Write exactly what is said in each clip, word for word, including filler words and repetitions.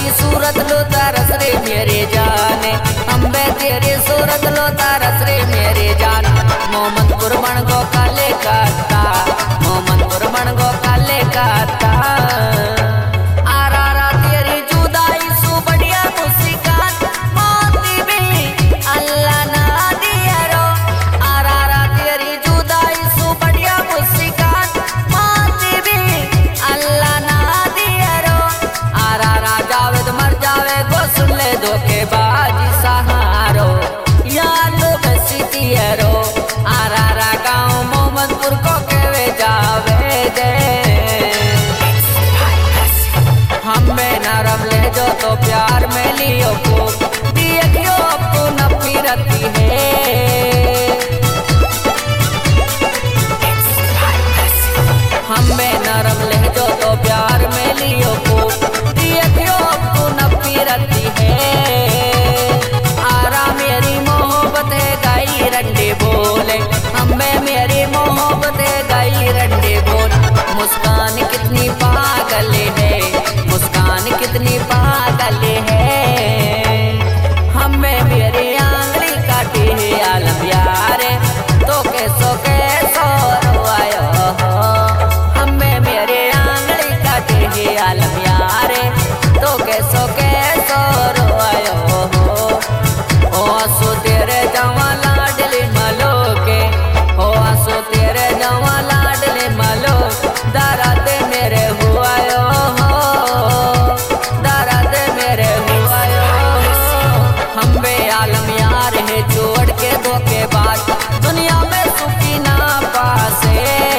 तेरी सूरत लो तरस रे मेरे जाने, अम्बे तेरी सूरत लो तरस रे मेरे जान। मोहम्मद कुर्बान को काले काता, मोहम्मद कुर्बान को काले काता। आरारा तेरी जुदाई सु बढ़िया मुस्कान, मोती भी अल्लाह ना दिया रो। आरारा तेरी जुदाई सु बढ़िया मुस्कान, मोती भी अल्लाह ना दिया रो। आरारा जावेद मर जावे गो सुन ले धोखेबाजी सहारो, याद बसीती है रो। आरारा गाँव मोहम्मदपुर को कहवे जावे दे, हमें नरम ले जो तो प्यार में लियो को दियो तो नफरती है। हमें नरम ले जो तो प्यार में लियो को दियो तो नफरती है। आरा मेरी मोहब्बत गाई रंडे बोले, हमें मेरी मोहब्बत गाई रंडे बोल। मुस्कान कितनी पागल है, मुस्कान कितनी पागल है। हमें मेरी आंगली काटी है आलम यारे, तो कैसो कैसो रोआयो हो। हमें मेरे आंगली काटी है आलम यारे, तो कैसो कैसो रोआयो हो। ओ आंसू तेरे जवा लाडले मलो के, ओ आंसू तेरे जवा लाडले मलो। दर्द मेरे हुआयो हो, दर्द मेरे हुआयो हो। हम बे आलम यार है छोड़ के धोखेबाज, दुनिया में सुखी ना पासे।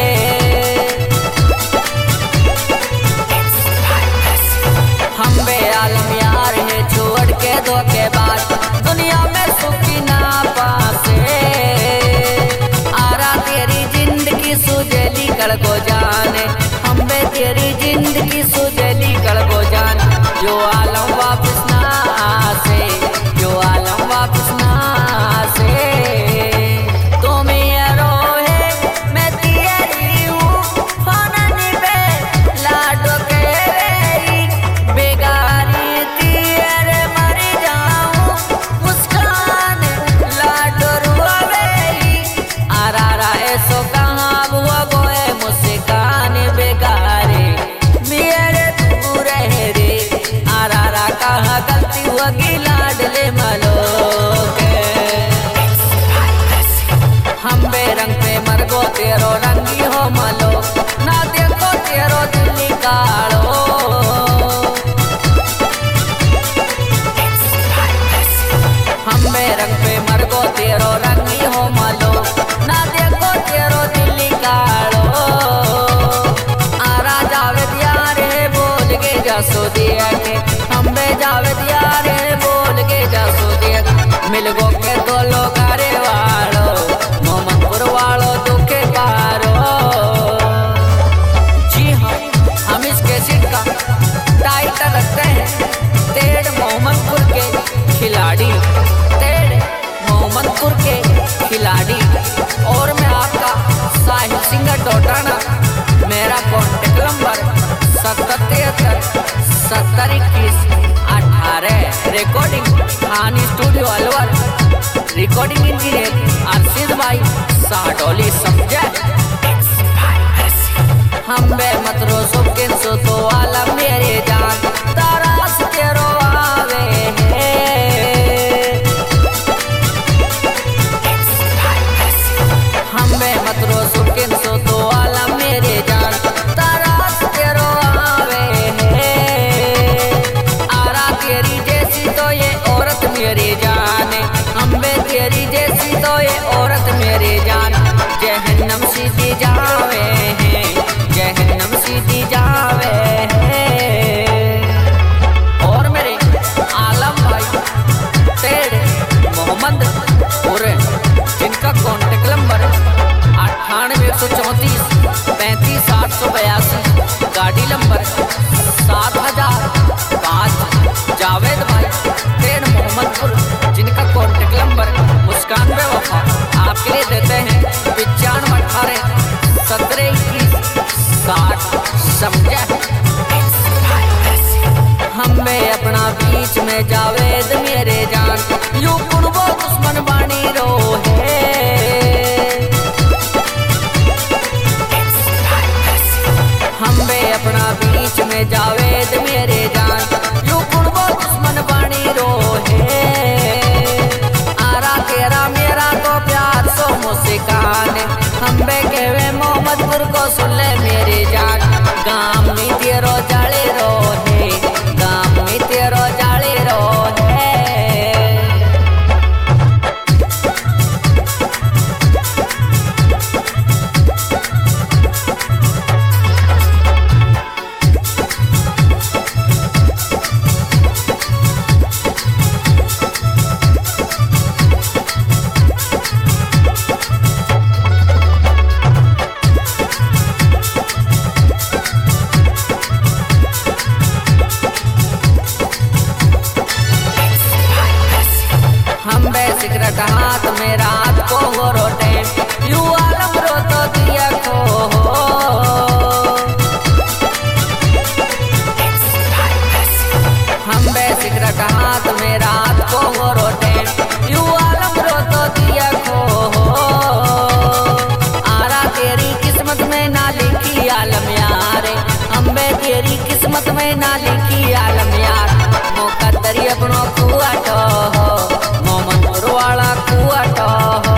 हम बे आलम यार है छोड़ के धोखेबाज, दुनिया में सुखी ना पासे। आरा तेरी जिंदगी सुजेली कल को जाने, हम बे तेरी जिंदगी सुजेली कल को जान। जो आलम वापस ना आसे, जो आलम वापस ना आसे। तो मेरो है मैं तेरी हूँ, फाननी पे लाडो के वेरी। बेगारी तेरे मर जाऊँ, मुस्कान लाडो रुआ वेरी। आरारा ऐसो कहाँ हुआ गोए मुस्कान बेगारे, मेरे तू रहे रे। आरारा कहाँ गलती हुआ लाडले मलो के। हम बे रंग पे मरगो तेरो रंगी हो मलो, ना देखो तेरो दिल निकालो। हम बे रंग पे मरगो तेरो रंगी हो मलो, ना देखो तेरो दिल निकालो। आरा जावेद यार है बोल के जसो दिया के, हम बे जावेद यार है बोल के जसो दिया। मिल गो के दो लोग अरे वालो, मोहम्मदपुर वालो दुखे पारो। जी हाँ, हम इस कैसेट का टाइटल रखते हैं तेड़ मोहम्मदपुर के खिलाड़ी, तेड़ मोहम्मदपुर के खिलाड़ी। और मैं आपका साहिब सिंगर डोटाना, मेरा कॉन्टेक्ट नंबर सत्तर तिहत्तर सत्तर इक्कीस अठारह। रिकॉर्डिंग खानी studio Alwar, recording engineer Arshid भाई साडोली समझे। हम बे मत रोसो किन तो आलम मेरे जान, तारास तेरो आवे है। हम बे मत रोसो किन तो आलम मेरे जान, तारास तेरो आवे है। आरा तेरी जैसी तो ये औरत मेरी जाने, हम बे तेरी जैसी तो ये औरत मेरी जान। जहन्नम सीधी जावे हैं, जहन्नम सीधी जावे हैं। में जावेद मेरे जान, यू कुर्बो दुश्मन बानी रो है। हम बे अपना बीच में जावेद मेरे जान, यू कुर्बो दुश्मन बानी रो है। आरा तेरा मेरा तो प्यार सो मुस्कान, हम बे कहवे मोहम्मदपुर को सुन ले मेरी जान। गाम में तेरो जाले रो है, गाम में तेरो जाले रो है। सिगरेट हाथ में रात को हो रोटे, यू आलम रो तो दिया को हो। हम बे सिगरेट हाथ में रात को हो रोटे, यू आलम रो तो दिया को हो। आरा तेरी किस्मत में ना लिखी आलम यार, हम बे तेरी किस्मत में ना लिखी आलम यार। मुकद्दर अपनो कुआ तो हो, वाला कुआ तो हो।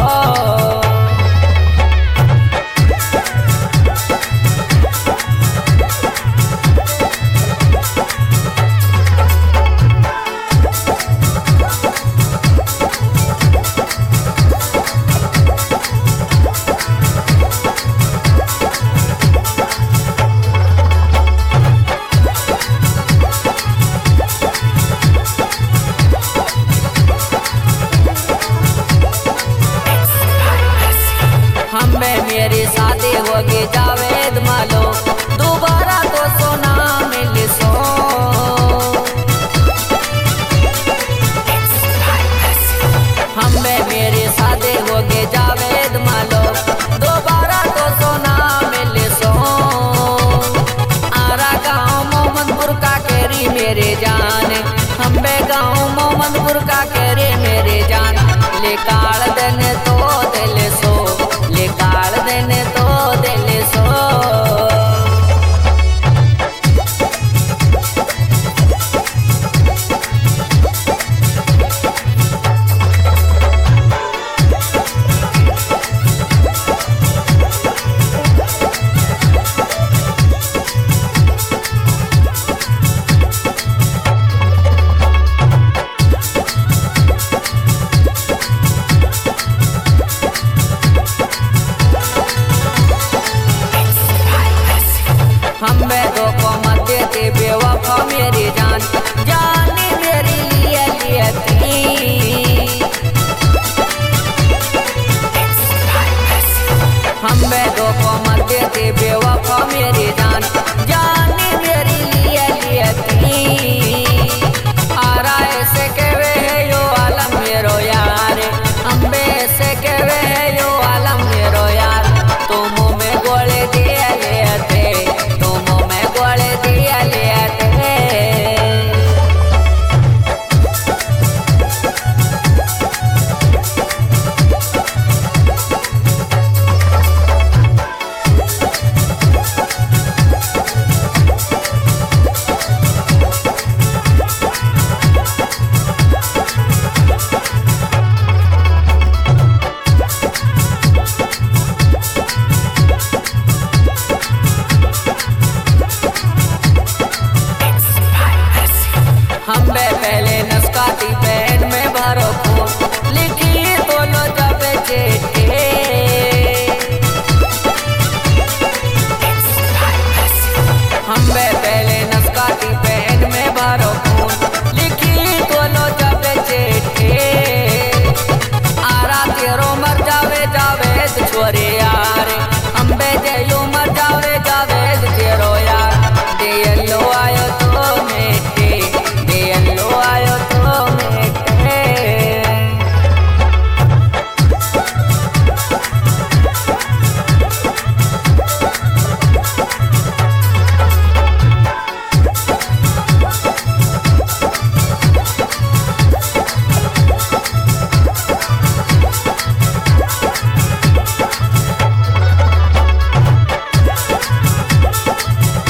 मेरी शादी होगी जावेद मालो, दोबारा तो सोना मिल सो। हमें मेरी शादी होगी जावेद मालो, दोबारा तो सोना मिल सो। आरा गाँव मोहम्मदपुर का केरी मेरे जान, हमें गाँव मोहम्मदपुर का केरी मेरे जान। ले काल देने तो दिल सो, ले काल देने तो दिल सो। हमें धोखो मत देती बेवफा मेरी जान, जानी मेरी लिए लिए थी। हमें धोखो मत देती बेवफा मेरी जान, जानी मेरी लिए लिए थी। आरा ऐसे कहवे है यो आलम मेरो यार, हम्बे ऐसे कहवे है यो आलम मेरो यार। तुम में गोले दिया लेते, दिया लेते। हम पहले नस्काती